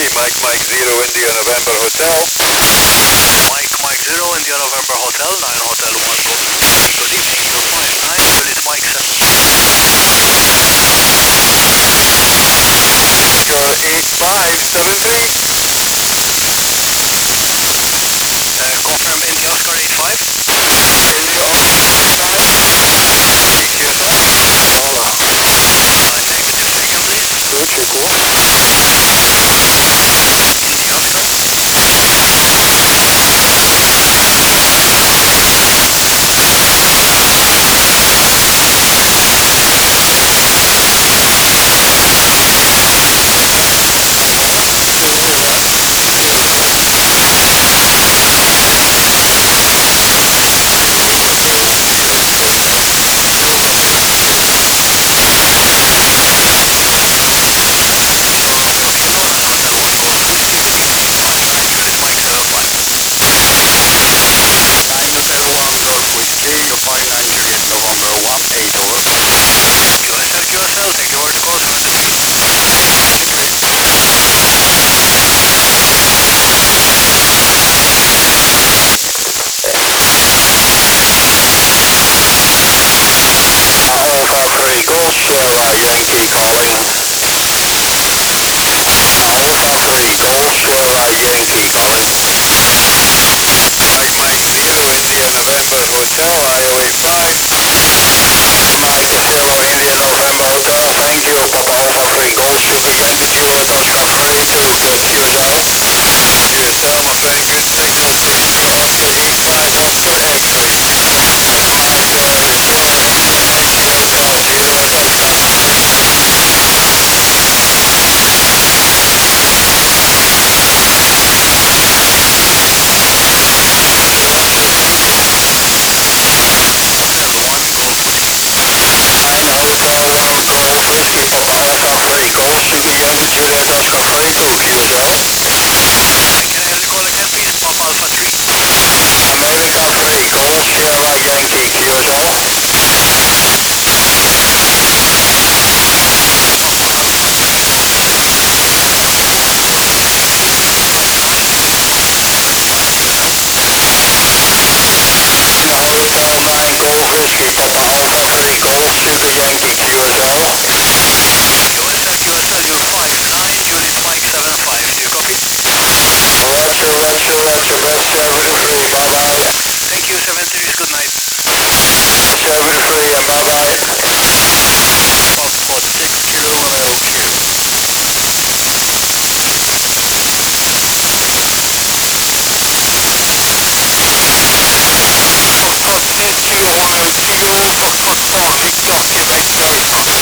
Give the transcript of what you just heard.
Mike Mike Zero India November Hotel. Mike Mike Zero India November Hotel 9 Hotel 1 Golden. Good evening, you 59, unit Mike 8573. confirm India Oscar 85. India Oscar. Repeat QSL. Hola. Flight name to station please. Turkish course. India Oscar. Okay, okay, 9 Hotel 1 Golden Whiskey. Good evening, you 59, unit Mike 05. 901 Golf Whiskey, you 59 Juliet November 184. QSL QSL, thank you for the call 73. 73. Alpha 3 Golf Sierra Yankee calling. Alpha 3 Golf Sierra Yankee calling. Mike Mike Zero India November Hotel IO85. Mike Zero India November Hotel, thank you. Alpha 3 Golf Sugar Yankee Kilo Oscar Freddy 2, good QSL. QSL was very good, takeoff Whiskey Yankee 5 Oscar X-ray. Mike Zero India QSL 0 Delta. Hotel 1 Golf Whiskey. 9 Hotel 1 Golf Whiskey for Alpha 3 Golf Sugar Yankee Juliet Oscar Freddy 2 QSL. Can I have the call again please, Alpha 3? America 3 Golf Sierra Yankee QSL. Papa Alpha 3 Golf Sierra Yankee Golf Whiskey 5 QSL. 9 Hotel 9 Golf Whiskey for Alpha 3 Golf Sugar Yankee QSL. QSL QSL, you 59, unit Mike 75. Do you copy? Roger, Roger, Roger, West 73, bye bye. Thank you, 73, good night. 73 and bye bye. Foxtrot 6 Kilo IOQ. Foxtrot 6 Kilo IOQ, Foxtrot 4 Victor Quebec Delta.